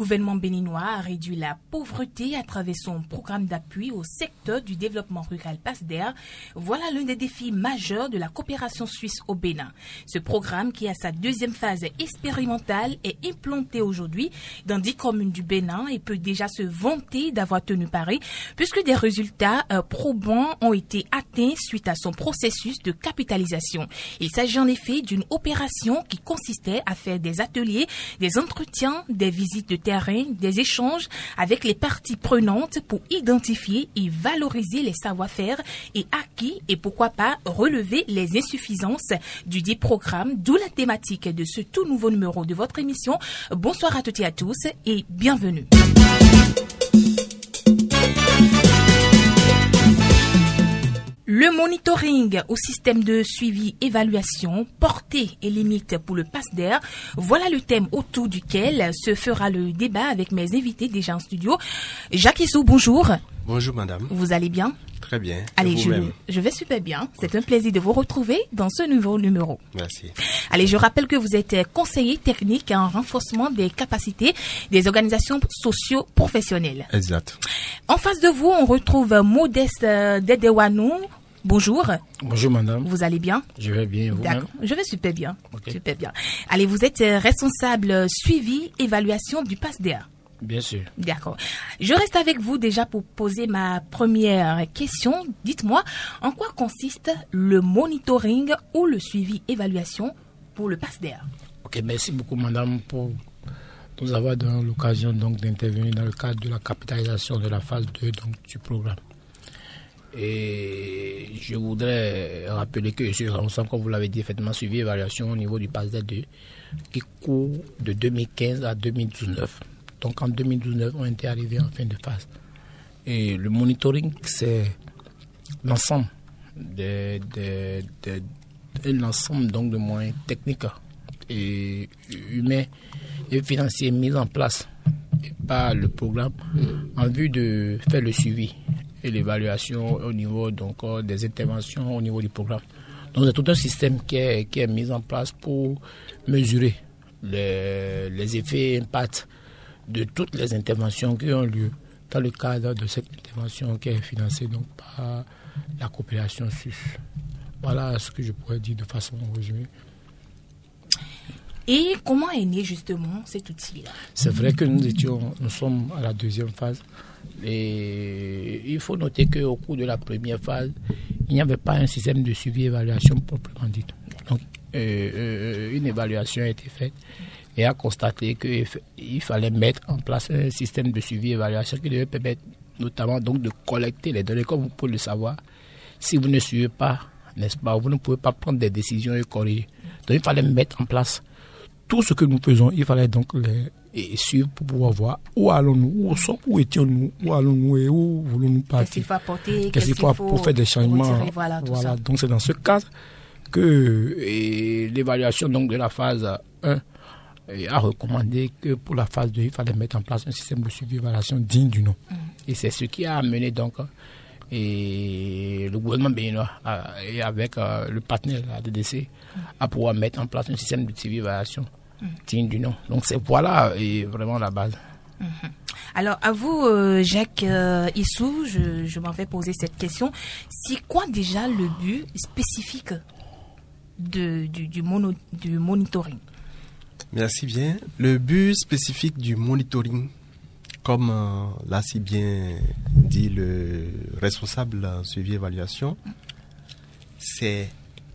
gouvernement béninois a réduit la pauvreté à travers son programme d'appui au secteur du développement rural PASDER. Voilà l'un des défis majeurs de la coopération suisse au Bénin. Ce programme, qui a sa deuxième phase expérimentale, est implanté aujourd'hui dans 10 communes du Bénin et peut déjà se vanter d'avoir tenu pari, puisque des résultats probants ont été atteints suite à son processus de capitalisation. Il s'agit en effet d'une opération qui consistait à faire des ateliers, des entretiens, des visites de terrain, des échanges avec les parties prenantes pour identifier et valoriser les savoir-faire et acquis et pourquoi pas relever les insuffisances du dit programme, d'où la thématique de ce tout nouveau numéro de votre émission. Bonsoir à toutes et à tous et bienvenue. Le monitoring au système de suivi-évaluation, portée et limite pour le PASDER, voilà le thème autour duquel se fera le débat avec mes invités déjà en studio. Jacques Issou, bonjour. Bonjour madame. Vous allez bien? Très bien. Allez, je vais super bien. C'est un plaisir de vous retrouver dans ce nouveau numéro. Merci. Allez, je rappelle que vous êtes conseiller technique en renforcement des capacités des organisations socio-professionnelles. Exact. En face de vous, on retrouve Modeste Dedewanou. Bonjour. Bonjour madame. Vous allez bien? Je vais bien, vous-même? D'accord, je vais super bien. Okay. Super bien. Allez, vous êtes responsable suivi, évaluation du PASDER. Bien sûr. D'accord. Je reste avec vous déjà pour poser ma première question. Dites-moi, en quoi consiste le monitoring ou le suivi-évaluation pour le PASDER? Ok, merci beaucoup madame pour nous avoir donné l'occasion donc d'intervenir dans le cadre de la capitalisation de la phase 2 donc, du programme. Et je voudrais rappeler que je suis responsable, comme vous l'avez dit, effectivement suivi évaluation au niveau du PASDER 2 qui court de 2015 à 2019. Donc en 2019, on était arrivé en fin de phase. Et le monitoring, c'est l'ensemble l'ensemble donc de moyens techniques et humains et financiers mis en place par le programme en vue de faire le suivi et l'évaluation au niveau donc des interventions au niveau du programme. Donc c'est tout un système qui est mis en place pour mesurer les effets et impacts de toutes les interventions qui ont lieu dans le cadre de cette intervention qui est financée donc par la coopération suisse. Voilà ce que je pourrais dire de façon résumée. Et comment est né justement cet outil-là? C'est vrai que nous sommes à la deuxième phase. Et il faut noter qu'au cours de la première phase, il n'y avait pas un système de suivi-évaluation proprement dit. Donc, une évaluation a été faite et a constaté qu'il fallait mettre en place un système de suivi-évaluation qui devait permettre notamment donc de collecter les données. Comme vous pouvez le savoir, si vous ne suivez pas, n'est-ce pas, vous ne pouvez pas prendre des décisions et corriger. Donc il fallait mettre en place tout ce que nous faisons. Il fallait donc les suivre pour pouvoir voir où allons-nous, où étions-nous, où allons-nous et où voulons-nous partir. Qu'est-ce qu'il faut apporter, qu'est-ce qu'il faut pour faire des changements. Retirer, voilà. Donc c'est dans ce cadre que l'évaluation donc de la phase 1 a recommandé que pour la phase 2, il fallait mettre en place un système de suivi-évaluation digne du nom. Et c'est ce qui a amené donc le gouvernement béninois et avec le partenaire la DDC à pouvoir mettre en place un système de suivi-évaluation digne du nom. Donc c'est voilà et vraiment la base. Alors à vous Jacques Issou, je m'en vais poser cette question. C'est quoi déjà le but spécifique du monitoring? Merci bien. Le but spécifique du monitoring, comme l'a si bien dit le responsable suivi-évaluation, c'est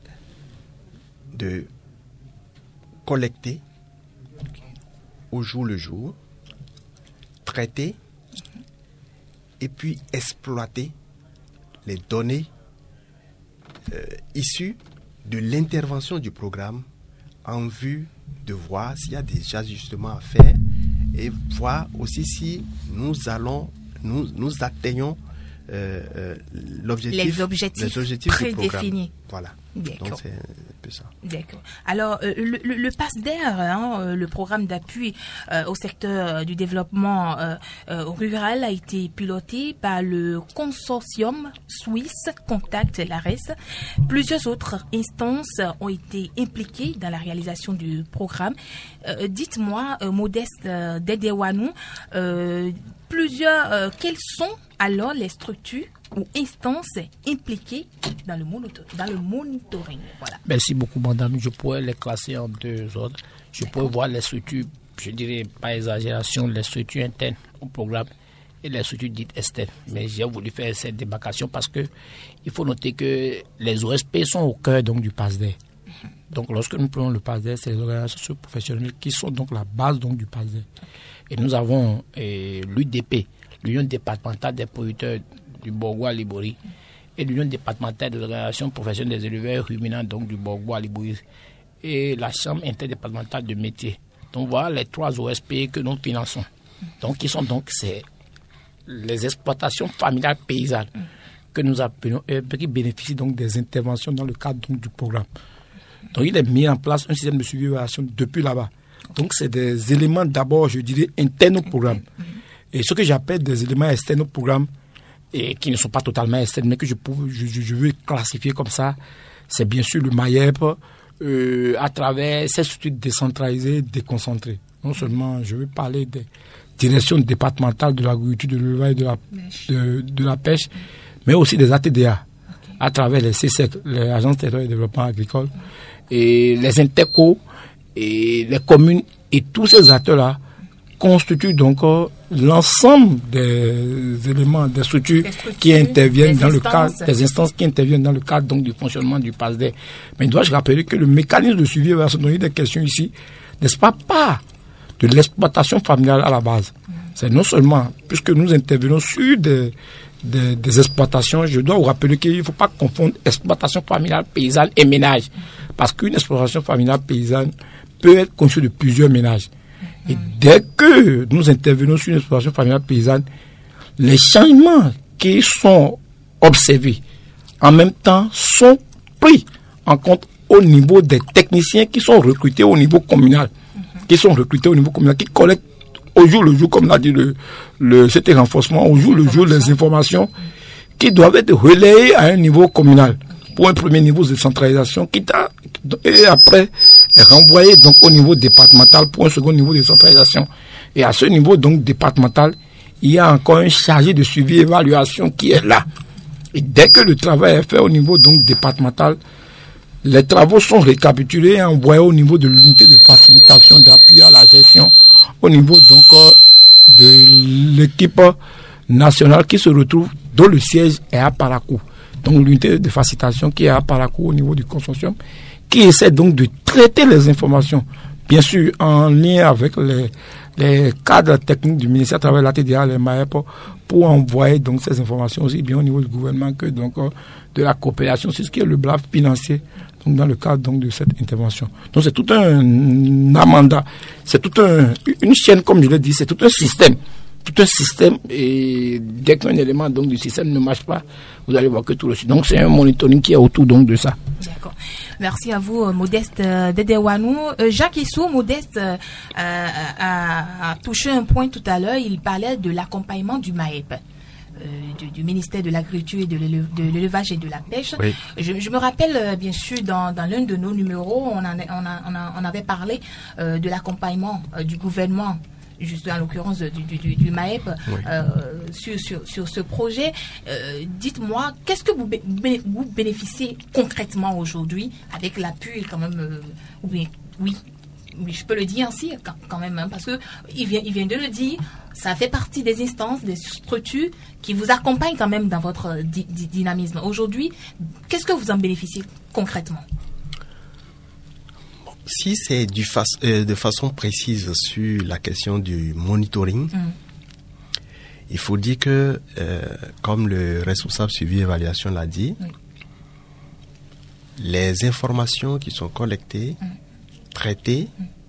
de collecter au jour le jour, traiter et puis exploiter les données issues de l'intervention du programme en vue de voir s'il y a des ajustements à faire et voir aussi si nous atteignons les objectifs prédéfinis. Voilà. D'accord. Donc, c'est un peu ça. D'accord. Alors, le PASDER, le programme d'appui au secteur du développement rural, a été piloté par le consortium suisse Contact l'ARES. Plusieurs autres instances ont été impliquées dans la réalisation du programme. Dites-moi, Modeste Dedewanou, quelles sont alors les structures ou instances impliquées dans le monitoring? Voilà. Merci beaucoup, madame. Je pourrais les classer en deux ordres. Je pourrais voir les structures, je dirais pas exagération, les structures internes au programme et les structures dites externes. Mais j'ai voulu faire cette démarcation parce que il faut noter que les OSP sont au cœur donc du PASDER. Donc lorsque nous prenons le PASDER, c'est les organisations professionnelles qui sont donc la base donc du PASDER. Et nous avons l'UDP, l'Union départementale des producteurs du Borgois Libori, et l'Union départementale de l'organisation professionnelle des éleveurs ruminants donc du Borgois Libori, et la Chambre interdépartementale de métiers. Donc voilà les 3 OSP que nous finançons. Donc qui sont donc les exploitations familiales paysannes que nous appelons qui bénéficient donc des interventions dans le cadre donc, du programme. Donc il est mis en place un système de suivi d'évaluation depuis là-bas. Donc c'est des éléments d'abord, je dirais, internes au programme. Et ce que j'appelle des éléments externes au programme, et qui ne sont pas totalement externes, mais que je veux classifier comme ça, c'est bien sûr le MAEP à travers ces structures décentralisées, déconcentrées. Non seulement, je veux parler des directions départementales de l'agriculture, de l'élevage et de la pêche, mais aussi des ATDA, à travers les CSEC, les agences territoriales de développement agricole, et les interco, et les communes, et tous ces acteurs-là constituent donc l'ensemble des éléments, des structures qui interviennent dans le cadre, des instances qui interviennent dans le cadre donc du fonctionnement du PASDER. Mais dois-je rappeler que le mécanisme de suivi va se donner des questions ici, n'est-ce pas de l'exploitation familiale à la base. C'est non seulement, puisque nous intervenons sur des exploitations, je dois vous rappeler qu'il ne faut pas confondre exploitation familiale paysanne et ménage. Parce qu'une exploitation familiale paysanne peut être conçue de plusieurs ménages. Et dès que nous intervenons sur une exploitation familiale paysanne, les changements qui sont observés en même temps sont pris en compte au niveau des techniciens qui sont recrutés au niveau communal, qui collectent au jour le jour, comme l'a dit cet renforcement, au jour le jour les informations qui doivent être relayées à un niveau communal pour un premier niveau de centralisation et après renvoyé donc au niveau départemental pour un second niveau de centralisation. Et à ce niveau donc départemental, il y a encore un chargé de suivi et évaluation qui est là. Et dès que le travail est fait au niveau donc départemental, les travaux sont récapitulés et envoyés au niveau de l'unité de facilitation d'appui à la gestion, au niveau donc de l'équipe nationale qui se retrouve, dont le siège est à Parakou. Donc l'unité de facilitation qui est à Parakou au niveau du consortium, qui essaie donc de traiter les informations, bien sûr en lien avec les cadres techniques du ministère à travers la TDA, les MAEP, pour envoyer donc ces informations aussi bien au niveau du gouvernement que donc de la coopération, c'est ce qui est le bras financier donc dans le cadre donc de cette intervention. Donc c'est tout un amanda, c'est toute une chaîne, comme je l'ai dit, c'est tout un système. Et dès qu'un élément donc du système ne marche pas, vous allez voir que tout le système. Donc c'est un monitoring qui est autour donc de ça. D'accord. Merci à vous, Modeste Dedewanou. Jacques Issou, Modeste a touché un point tout à l'heure. Il parlait de l'accompagnement du MAEP. Du ministère de l'Agriculture et de l'Élevage et de la Pêche. Oui. Je me rappelle, bien sûr, dans l'un de nos numéros, on avait parlé de l'accompagnement du gouvernement, juste en l'occurrence du MAEP, oui. Sur ce projet. Dites-moi, qu'est-ce que vous bénéficiez concrètement aujourd'hui avec l'appui quand même Oui, je peux le dire ainsi quand même, hein, parce que il vient de le dire, ça fait partie des instances, des structures qui vous accompagnent quand même dans votre dynamisme. Aujourd'hui, qu'est-ce que vous en bénéficiez concrètement? Si c'est de façon précise sur la question du monitoring, il faut dire que, comme le responsable suivi et évaluation l'a dit, les informations qui sont collectées, traitées,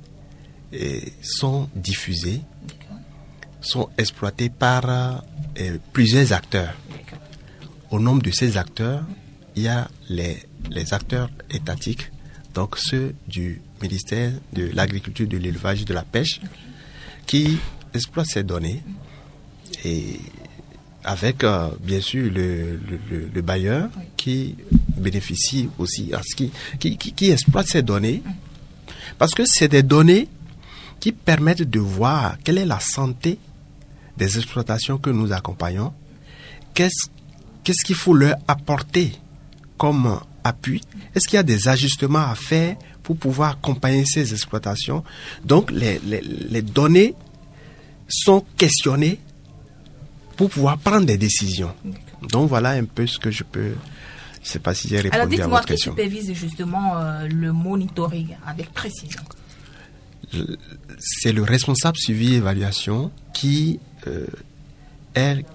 sont diffusées, sont exploitées par plusieurs acteurs. Au nombre de ces acteurs, il y a les acteurs étatiques, donc ceux du ministère de l'Agriculture, de l'Élevage et de la Pêche, qui exploitent ces données, et avec bien sûr le bailleur qui bénéficie aussi, qui exploite ces données, parce que c'est des données qui permettent de voir quelle est la santé des exploitations que nous accompagnons, qu'est-ce qu'il faut leur apporter comme appui, est-ce qu'il y a des ajustements à faire pour pouvoir accompagner ces exploitations. Donc les données sont questionnées pour pouvoir prendre des décisions. Donc voilà un peu ce que je peux... Je ne sais pas si j'ai répondu à votre question. Alors dites-moi, qui supervise justement le monitoring avec précision? C'est le responsable suivi et évaluation qui est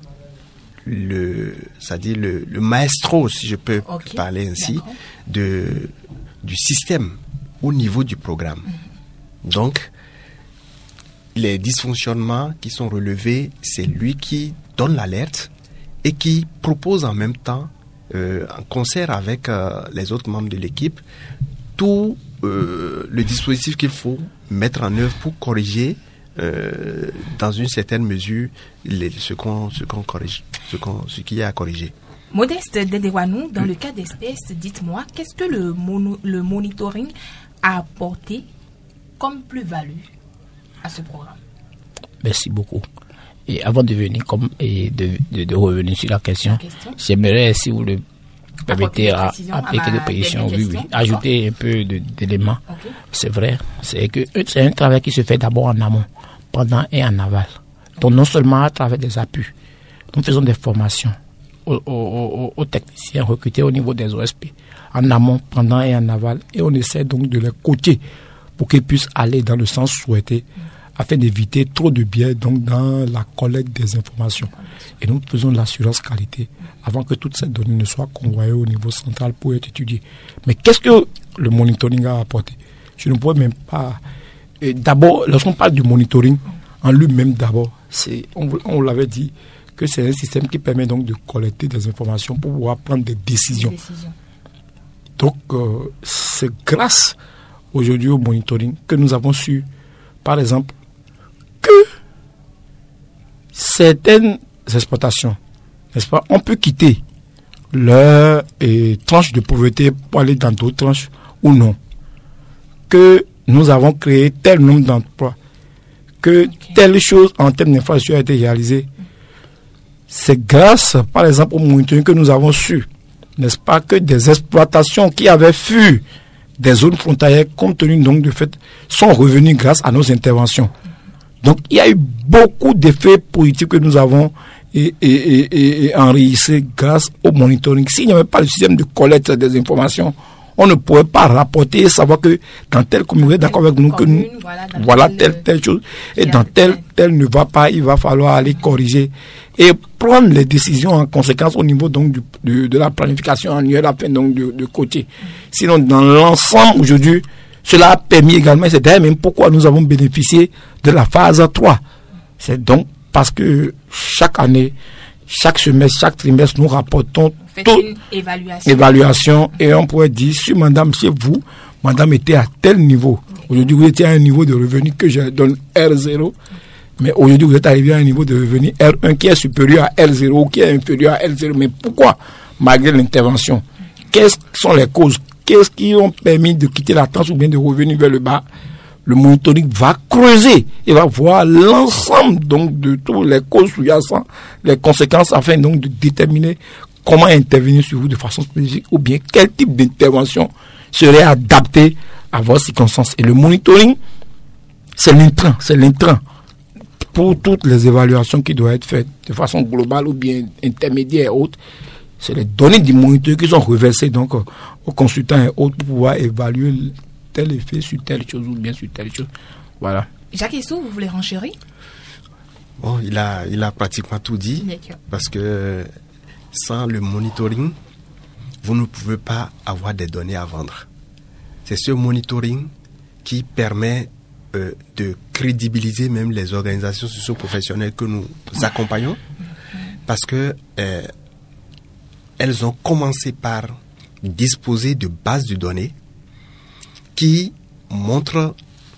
le maestro, si je peux parler ainsi, du système au niveau du programme. Donc, les dysfonctionnements qui sont relevés, c'est lui qui donne l'alerte et qui propose en même temps, en concert avec les autres membres de l'équipe, tout le dispositif qu'il faut mettre en œuvre pour corriger dans une certaine mesure ce qui est à corriger. Modeste Dedewanou, dans le cas d'espèce, dites-moi, qu'est-ce que le monitoring a apporté comme plus-value à ce programme? Merci beaucoup. Et avant de venir de revenir sur la question, j'aimerais, si vous le permettez, appliquer des précisions, ajouter un peu d'éléments. Okay. C'est vrai, c'est un travail qui se fait d'abord en amont, pendant et en aval. Donc non seulement à travers des appuis, nous faisons des formations aux techniciens recrutés au niveau des OSP, en amont, pendant et en aval, et on essaie donc de les coacher pour qu'ils puissent aller dans le sens souhaité, afin d'éviter trop de biais donc dans la collecte des informations. Et nous faisons l'assurance qualité avant que toutes ces données ne soient convoyées au niveau central pour être étudiées. Mais qu'est-ce que le monitoring a apporté? Je ne pourrais même pas... D'abord, lorsqu'on parle du monitoring, en lui-même d'abord, on l'avait dit, que c'est un système qui permet donc de collecter des informations pour pouvoir prendre des décisions. Donc, c'est grâce aujourd'hui au monitoring que nous avons su, par exemple, que certaines exploitations, n'est-ce pas, on peut quitter leur tranche de pauvreté pour aller dans d'autres tranches ou non. Que nous avons créé tel nombre d'emplois, que telle chose en termes d'infrastructure a été réalisée. C'est grâce, par exemple, au monitoring que nous avons su, n'est-ce pas, que des exploitations qui avaient fui des zones frontalières, compte tenu donc du fait, sont revenues grâce à nos interventions. Donc, il y a eu beaucoup d'effets positifs que nous avons enregistrés grâce au monitoring. S'il n'y avait pas le système de collecte des informations, on ne pourrait pas rapporter et savoir que dans telle commune, vous êtes d'accord avec nous, que nous, voilà telle chose, et dans telle ne va pas, il va falloir aller corriger et prendre les décisions en conséquence au niveau donc de la planification annuelle afin donc de côté. Sinon, dans l'ensemble aujourd'hui, cela a permis également, c'est d'ailleurs même pourquoi nous avons bénéficié de la phase 3. C'est donc parce que chaque année, chaque semestre, chaque trimestre, nous rapportons toute évaluation et on pourrait dire, si madame, chez vous, madame était à tel niveau. Aujourd'hui, vous étiez à un niveau de revenu que je donne R0, mais aujourd'hui, vous êtes arrivé à un niveau de revenu R1 qui est supérieur à R0 ou qui est inférieur à R0. Mais pourquoi, malgré l'intervention? Quelles sont les causes? Qu'est-ce qui ont permis de quitter la tranche ou bien de revenir vers le bas? Le monitoring va creuser et va voir l'ensemble donc de tous les causes sous-jacentes, les conséquences afin donc de déterminer comment intervenir sur vous de façon spécifique ou bien quel type d'intervention serait adapté à vos circonstances. Et le monitoring, c'est l'intrant pour toutes les évaluations qui doivent être faites de façon globale ou bien intermédiaire et autres. C'est les données du monitoring qui sont reversées donc aux consultants et autres pour pouvoir évaluer tel effet sur telle chose ou bien sur telle chose. Voilà. Jacques Issou, vous voulez renchérir? Bon, il a pratiquement tout dit. Parce que sans le monitoring, vous ne pouvez pas avoir des données à vendre. C'est ce monitoring qui permet de crédibiliser même les organisations socio-professionnelles que nous accompagnons. Parce que elles ont commencé par disposer de bases de données qui montrent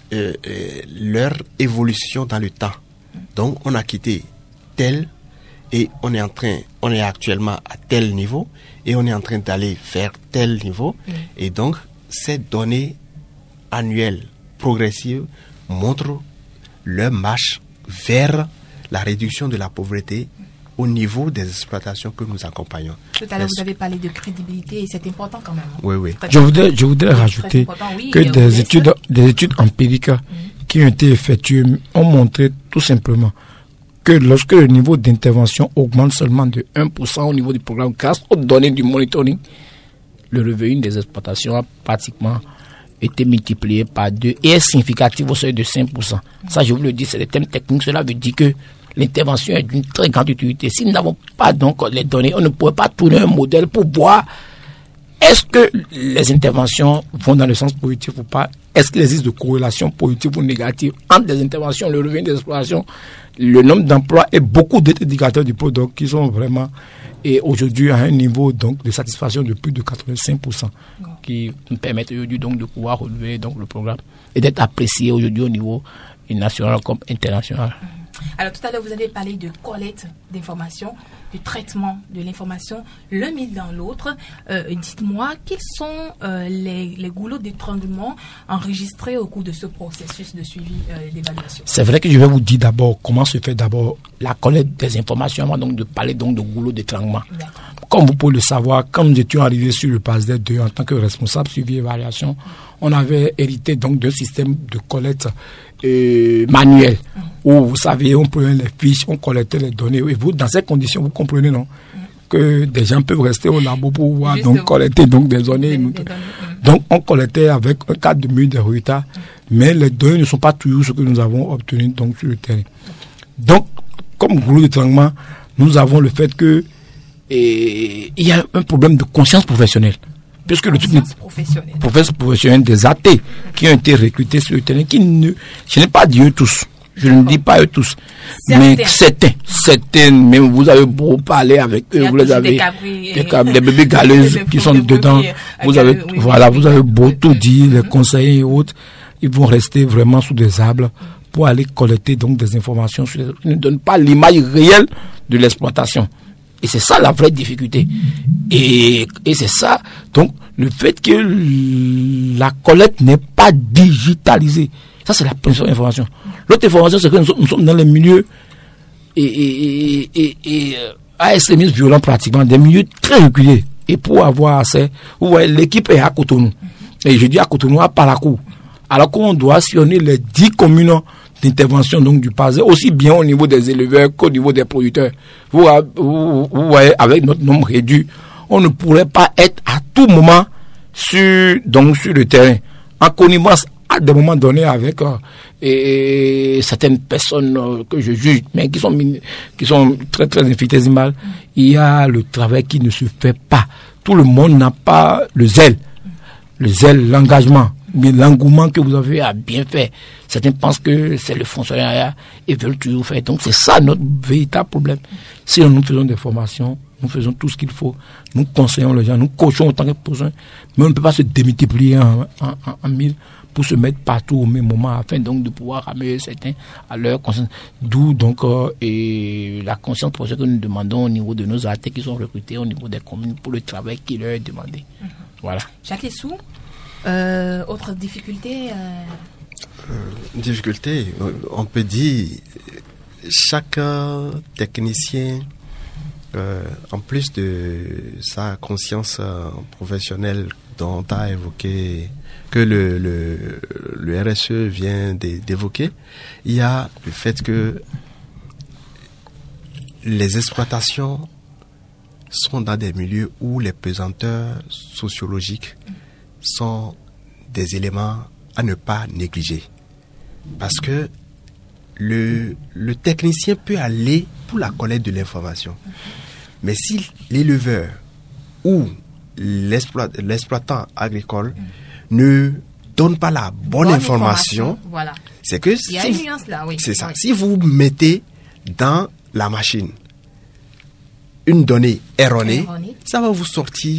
leur évolution dans le temps. Donc, on a quitté tel et on est actuellement à tel niveau et on est en train d'aller vers tel niveau. Et donc, ces données annuelles progressives montrent leur marche vers la réduction de la pauvreté au niveau des exploitations que nous accompagnons. Tout à l'heure, vous avez parlé de crédibilité et c'est important quand même. Oui. Je voudrais rajouter que des études empiriques qui ont été effectuées ont montré tout simplement que lorsque le niveau d'intervention augmente seulement de 1% au niveau du programme grâce aux données du monitoring, le revenu des exploitations a pratiquement été multiplié par 2 et est significatif au seuil de 5%. Ça, je vous le dis, c'est des thèmes techniques. Cela veut dire que l'intervention est d'une très grande utilité. Si nous n'avons pas donc les données, on ne pourrait pas tourner un modèle pour voir est-ce que les interventions vont dans le sens positif ou pas. Est-ce qu'il existe de corrélation positive ou négative entre les interventions, le revenu des exploitations, le nombre d'emplois et beaucoup d'autres indicateurs du produit qui sont vraiment aujourd'hui à un niveau donc de satisfaction de plus de 85%, qui nous permettent aujourd'hui donc de pouvoir relever donc le programme et d'être apprécié aujourd'hui au niveau national comme international. Alors tout à l'heure vous avez parlé de collecte d'informations, du traitement de l'information, l'un mis dans l'autre. Dites-moi quels sont les goulots d'étranglement enregistrés au cours de ce processus de suivi d'évaluation. C'est vrai que je vais vous dire d'abord comment se fait d'abord la collecte des informations avant donc de parler donc de goulots d'étranglement. Comme vous pouvez le savoir, quand nous étions arrivés sur le PASDER 2 en tant que responsable suivi évaluation, on avait hérité donc d'un système de collecte manuel où vous savez on prenait les fiches, on collectait les données et vous dans ces conditions vous comprenez non que des gens peuvent rester au labo pour pouvoir donc collecter donc des données. Donc on collectait avec un cadre de minutes de retard, mais les données ne sont pas toujours ce que nous avons obtenu donc sur le terrain. Donc comme goulot d'étranglement, nous avons le fait que il y a un problème de conscience professionnelle. Puisque le truc professionnel des athées qui ont été recrutés sur le terrain, je n'ai pas dit eux tous, je ne dis pas eux tous, mais certains, même vous avez beau parler avec eux, vous les avez, des bébés galeuses qui sont dedans, vous avez beau tout dire, les conseillers et autres, ils vont rester vraiment sous des arbres pour aller collecter donc des informations qui ne donnent pas l'image réelle de l'exploitation. Et c'est ça la vraie difficulté. Et c'est ça, donc, le fait que la collecte n'est pas digitalisée. Ça, c'est la première information. L'autre information, c'est que nous sommes dans les milieux à extrémisme violent pratiquement, des milieux très reculés. Et pour avoir accès, vous voyez, l'équipe est à Cotonou. Et je dis à Cotonou, à Parakou. Alors qu'on doit sillonner les 10 communes d'intervention donc du PASDER, aussi bien au niveau des éleveurs qu'au niveau des producteurs. Vous voyez, avec notre nombre réduit, on ne pourrait pas être à tout moment sur le terrain, en connivence à des moments donnés avec certaines personnes que je juge, mais qui sont très très infinitésimales. Il y a le travail qui ne se fait pas. Tout le monde n'a pas le zèle, l'engagement, mais l'engouement que vous avez à bien faire. Certains pensent que c'est le fonctionnariat et veulent toujours faire. Donc c'est ça notre véritable problème. Si nous faisons des formations, nous faisons tout ce qu'il faut, nous conseillons les gens, nous coachons autant que possible, mais on ne peut pas se démultiplier en 1000 pour se mettre partout au même moment afin donc de pouvoir ramener certains à leur conscience. D'où donc la conscience professionnelle que nous demandons au niveau de nos artistes qui sont recrutés au niveau des communes pour le travail qui leur est demandé. Voilà. Jacques Essou, autre difficulté Difficulté, on peut dire chaque technicien, en plus de sa conscience professionnelle dont a évoqué, que le RSE vient d'évoquer, il y a le fait que les exploitations sont dans des milieux où les pesanteurs sociologiques sont des éléments à ne pas négliger. Parce que le technicien peut aller pour la collecte de l'information. Mais si l'éleveur ou l'exploitant agricole ne donne pas la bonne information, voilà. C'est que il y a une nuance là, oui. C'est ça. Oui. Si vous mettez dans la machine une donnée erronée, ça va vous sortir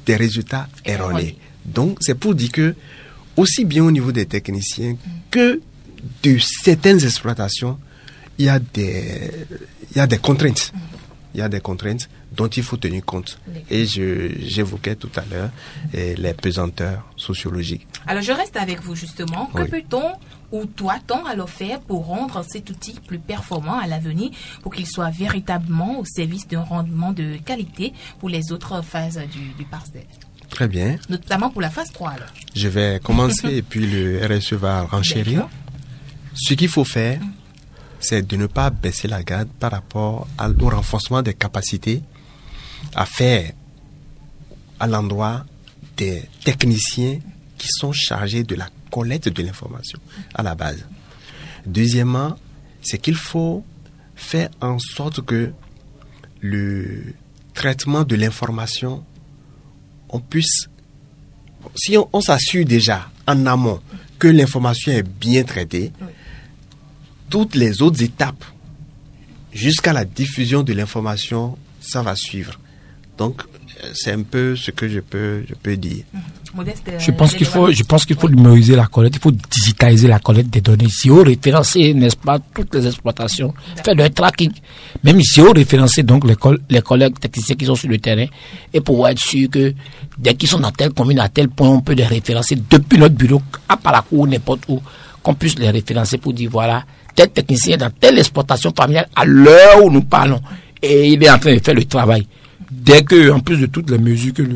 des résultats erronés. Donc, c'est pour dire que, aussi bien au niveau des techniciens que de certaines exploitations, il y a des contraintes. Il y a des contraintes dont il faut tenir compte. Et j'évoquais tout à l'heure les pesanteurs sociologiques. Alors, je reste avec vous justement. Que peut-on ou doit-on alors faire pour rendre cet outil plus performant à l'avenir, pour qu'il soit véritablement au service d'un rendement de qualité pour les autres phases du PASDER? Très bien. Notamment pour la phase 3 alors. Je vais commencer et puis le RSE va renchérir. Ce qu'il faut faire, c'est de ne pas baisser la garde par rapport au renforcement des capacités à faire à l'endroit des techniciens qui sont chargés de la collecte de l'information à la base. Deuxièmement, c'est qu'il faut faire en sorte que le traitement de l'information, on puisse, si on s'assure déjà en amont que l'information est bien traitée, toutes les autres étapes jusqu'à la diffusion de l'information, ça va suivre. Donc, c'est un peu ce que je peux dire. Modeste, je pense qu'il faut numériser la collecte, il faut digitaliser la collecte des données, géoréférencer, n'est-ce pas, toutes les exploitations, faire le tracking, même géoréférencer donc les collègues techniciens qui sont sur le terrain, et pouvoir être sûr que dès qu'ils sont dans telle commune, à tel point, on peut les référencer depuis notre bureau, à Parakou, n'importe où, qu'on puisse les référencer pour dire voilà, tel technicien dans telle exploitation familiale à l'heure où nous parlons, et il est en train de faire le travail. Dès que, en plus de toutes les mesures que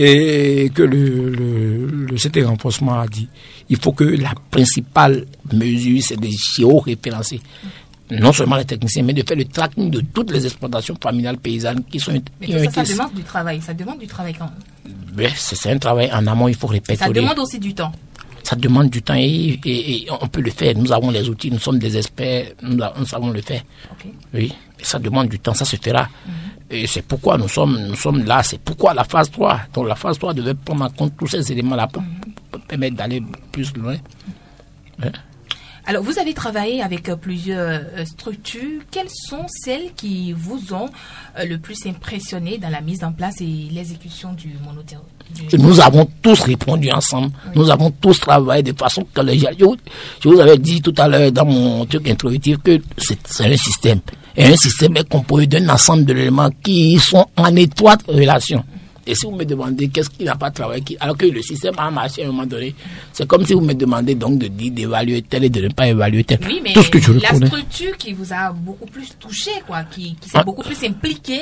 le CT renforcement a dit, il faut que la principale mesure, c'est de géoréférencer non seulement les techniciens, mais de faire le tracking de toutes les exploitations familiales paysannes qui sont... Mais ça demande du travail, quand même. Mais c'est un travail en amont, il faut répéter. Ça demande aussi du temps. Ça demande du temps et on peut le faire. Nous avons les outils, nous sommes des experts, nous savons le faire. Okay. Oui, et ça demande du temps, ça se fera. Et c'est pourquoi nous sommes là, c'est pourquoi la phase 3. Donc la phase 3 devait prendre en compte tous ces éléments-là pour permettre d'aller plus loin. Ouais. Alors, vous avez travaillé avec plusieurs structures. Quelles sont celles qui vous ont le plus impressionné dans la mise en place et l'exécution du monitoring? Nous avons tous répondu ensemble. Oui. Nous avons tous travaillé de façon collégiale. Je vous avais dit tout à l'heure dans mon truc introductif que c'est un système. Et un système est composé d'un ensemble d'éléments qui sont en étroite relation. Et si vous me demandez qu'est-ce qui n'a pas travaillé, alors que le système a marché à un moment donné, c'est comme si vous me demandez donc de dire d'évaluer tel et de ne pas évaluer tel. Oui, mais tout ce que je la structure qui vous a beaucoup plus touché, quoi, qui s'est beaucoup plus impliquée,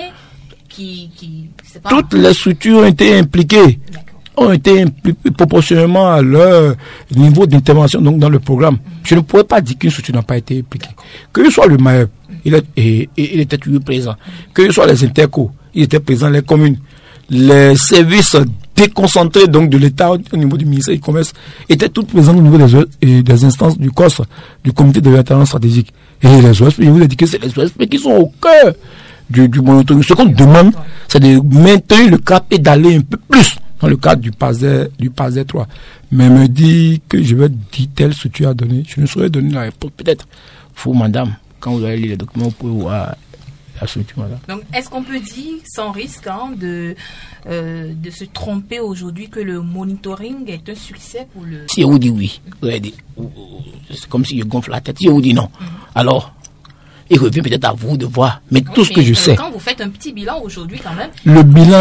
Toutes les structures ont été impliquées. Ont été proportionnellement à leur niveau d'intervention donc dans le programme. Je ne pourrais pas dire qu'une structure n'a pas été impliquée. Que ce soit le MAEP, il était toujours présent. Que ce soit les intercos, il était présent, les communes. Les services déconcentrés donc de l'État au niveau du ministère du Commerce étaient tous présents au niveau des instances du COS, du comité de développement stratégique. Et les OSP, je vous ai dit que c'est les OSP qui sont au cœur du monitoring. Ce qu'on demande, c'est de maintenir le cap et d'aller un peu plus dans le cadre du PASDER 3. Mais me dit que je vais dire telle structure à donner, je ne saurais donner la réponse. Peut-être, vous, madame, quand vous allez lire les documents, vous pouvez voir la structure, madame. Donc, est-ce qu'on peut dire, sans risque de se tromper aujourd'hui, que le monitoring est un succès pour le... Si je vous dis oui, c'est comme si je gonfle la tête. Si je vous dis non, alors... il revient peut-être à vous de voir. Mais tout ce que je sais... Quand vous faites un petit bilan aujourd'hui quand même... Le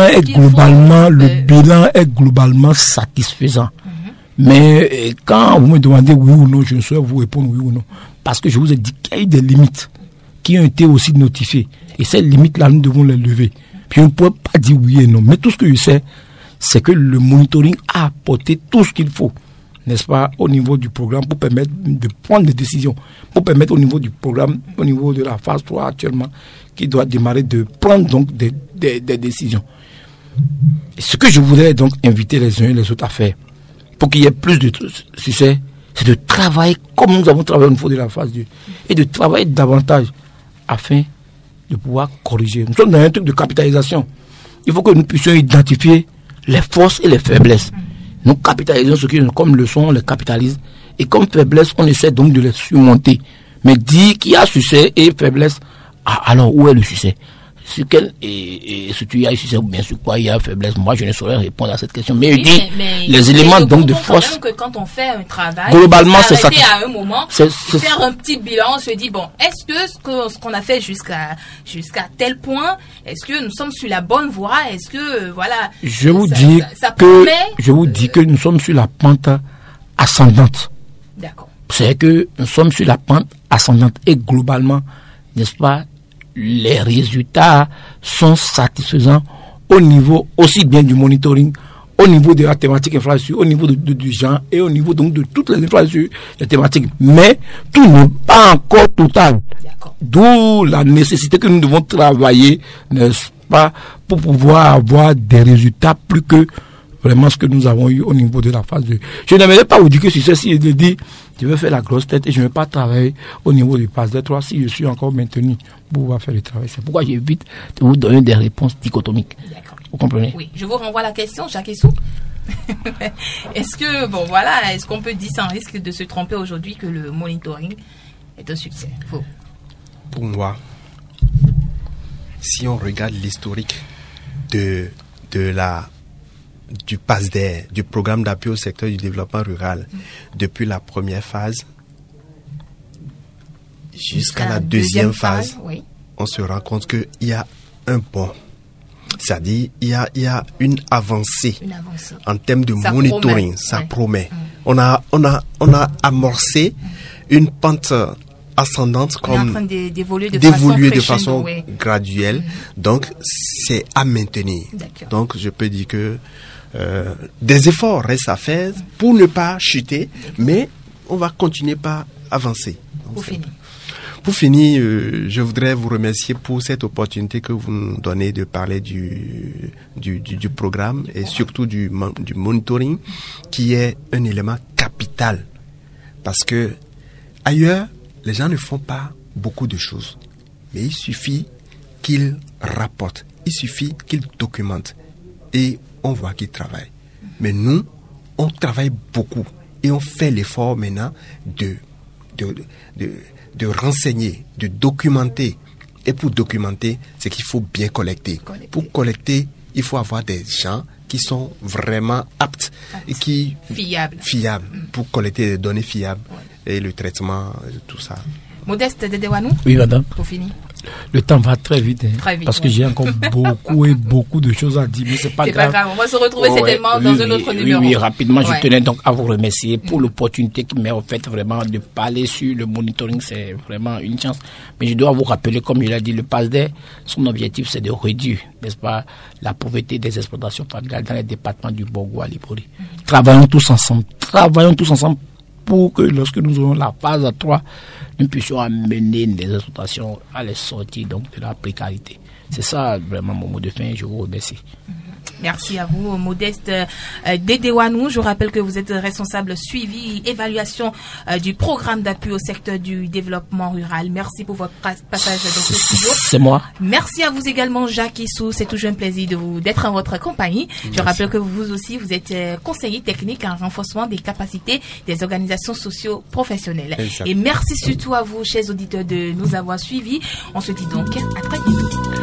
bilan est globalement satisfaisant. Mais quand vous me demandez oui ou non, je ne saurais vous répondre oui ou non. Parce que je vous ai dit qu'il y a eu des limites qui ont été aussi notifiées. Et ces limites-là, nous devons les lever. Puis on ne pourrait pas dire oui et non. Mais tout ce que je sais, c'est que le monitoring a apporté tout ce qu'il faut, n'est-ce pas, au niveau du programme pour permettre de prendre des décisions, pour permettre au niveau du programme, au niveau de la phase 3 actuellement, qui doit démarrer, de prendre donc des décisions. Et ce que je voudrais donc inviter les uns et les autres à faire, pour qu'il y ait plus de succès, c'est de travailler comme nous avons travaillé au niveau de la phase 2, et de travailler davantage afin de pouvoir corriger. Nous sommes dans un truc de capitalisation. Il faut que nous puissions identifier les forces et les faiblesses. Nous capitalisons ce qui, comme leçon, on les capitalise. Et comme faiblesse, on essaie donc de les surmonter. Mais dire qu'il y a succès et faiblesse, alors où est le succès? sur quel surtout il y a ici, bien sûr quoi, il y a faiblesse. Moi, je ne saurais répondre à cette question. Mais oui, je dis les éléments donc de force. Que quand on fait un travail, globalement, c'est ça. À un moment, faire un petit bilan, on se dit bon, est-ce que ce qu'on a fait jusqu'à tel point, est-ce que nous sommes sur la bonne voie, est-ce que voilà. Je vous dis que nous sommes sur la pente ascendante. D'accord. C'est que nous sommes sur la pente ascendante et globalement, n'est-ce pas, les résultats sont satisfaisants au niveau aussi bien du monitoring, au niveau de la thématique infrastructure, au niveau du genre et au niveau donc de toutes les infrastructures, les thématiques. Mais tout n'est pas encore total. D'où la nécessité que nous devons travailler, n'est-ce pas, pour pouvoir avoir des résultats plus que vraiment ce que nous avons eu au niveau de la phase 2. Je n'aimerais pas vous dire que si ceci est dit, je vais faire la grosse tête et je ne vais pas travailler au niveau du phase 2, 3 si je suis encore maintenu pour pouvoir faire le travail. C'est pourquoi j'évite de vous donner des réponses dichotomiques. D'accord. Vous comprenez? Oui. Je vous renvoie la question, Jacques Issou. Est-ce qu'on peut dire sans risque de se tromper aujourd'hui que le monitoring est un succès? Pour moi, si on regarde l'historique du PASDER, du programme d'appui au secteur du développement rural, depuis la première phase jusqu'à la deuxième phase, oui. On se rend compte qu'il y a un bond. C'est-à-dire, il y a une avancée. En termes de monitoring, ça promet. On a amorcé une pente ascendante comme d'évoluer de façon graduelle. Donc, c'est à maintenir. D'accord. Donc, je peux dire que des efforts restent à faire pour ne pas chuter, mais on va continuer par avancer. Pour finir, je voudrais vous remercier pour cette opportunité que vous nous donnez de parler du programme et surtout du monitoring, qui est un élément capital. Parce que ailleurs, les gens ne font pas beaucoup de choses. Mais il suffit qu'ils rapportent, il suffit qu'ils documentent. Et on voit qu'ils travaillent. Mais nous, on travaille beaucoup. Et on fait l'effort maintenant de renseigner, de documenter. Et pour documenter, c'est qu'il faut bien collecter. Pour collecter, il faut avoir des gens qui sont vraiment aptes et qui fiables pour collecter des données fiables et le traitement, tout ça. Modeste Dedewanou. Oui, madame. Pour finir. Le temps va très vite, parce que j'ai encore beaucoup de choses à dire, mais c'est pas grave. On va se retrouver certainement dans un autre numéro. Oui, rapidement, je tenais donc à vous remercier pour l'opportunité qui m'est offerte vraiment de parler sur le monitoring. C'est vraiment une chance. Mais je dois vous rappeler, comme je l'ai dit, le PASDER, son objectif, c'est de réduire, n'est-ce pas, la pauvreté des exploitations familiales dans les départements du Borgo à l'Ibori. Travaillons tous ensemble pour que lorsque nous aurons la phase 3, nous puissions amener les exploitations à les sortir donc de la précarité. C'est ça vraiment mon mot de fin. Je vous remercie. Merci à vous, Modeste Dedewanou. Je rappelle que vous êtes responsable suivi, évaluation du programme d'appui au secteur du développement rural. Merci pour votre passage dans ce studio. C'est moi. Merci à vous également, Jacques Issou. C'est toujours un plaisir d'être en votre compagnie. Je rappelle que vous aussi, vous êtes conseiller technique en renforcement des capacités des organisations socio-professionnelles. Et merci surtout à vous, chers auditeurs, de nous avoir suivis. On se dit donc à très bientôt.